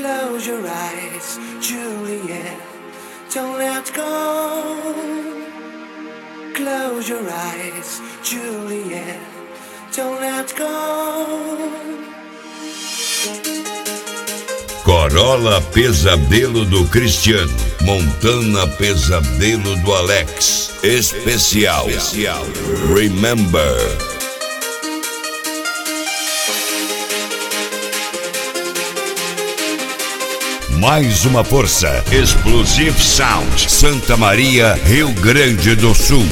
Close your eyes, Juliet, don't let go. Close your eyes, Juliet, don't let go. Corolla Pesadelo do Cristiano, Montana Pesadelo do Alex. Especial. Remember. Mais uma força. Explosive Sound, Santa Maria, Rio Grande do Sul.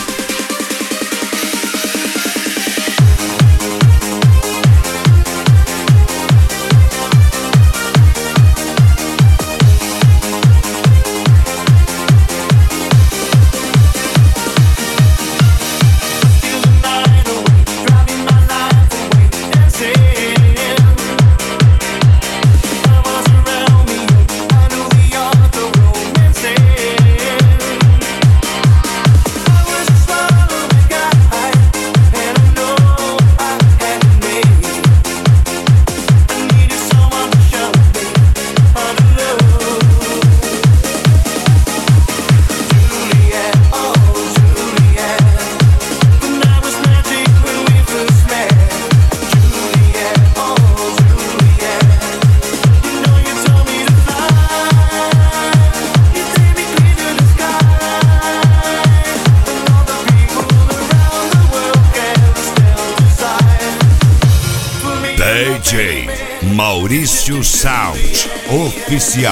DJ Maurício Sound Oficial.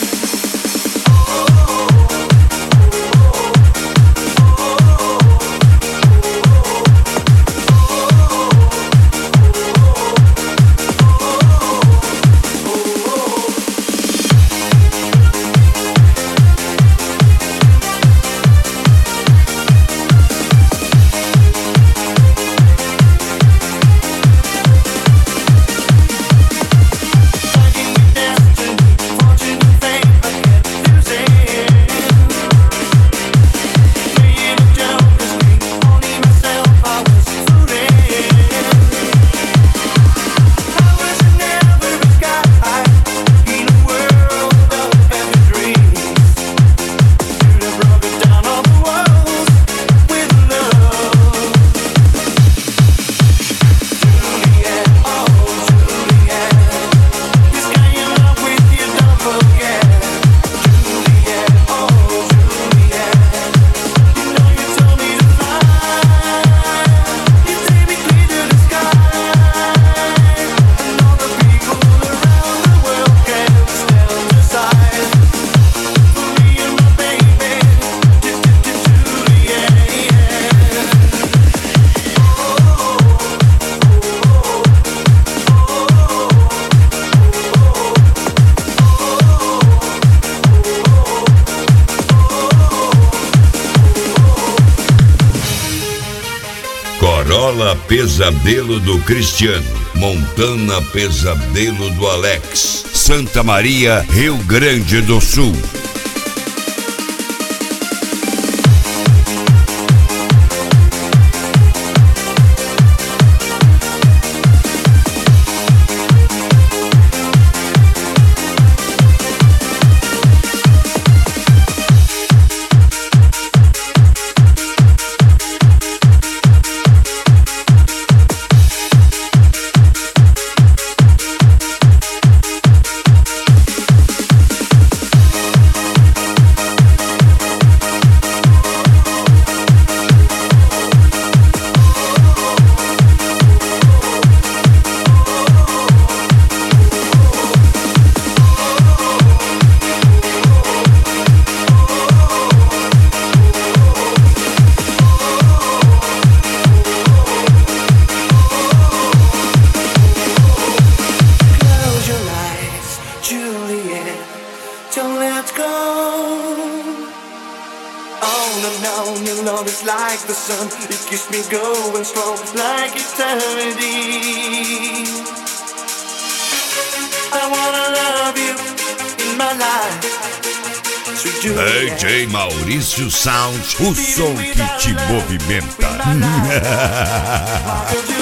Corolla Pesadelo do Cristiano, Montana Pesadelo do Alex, Santa Maria, Rio Grande do Sul. Your love is like the sun, it keeps me going strong like eternity. I wanna love you in my life, sweet Juliet. DJ Maurício Sound, o som que te movimenta.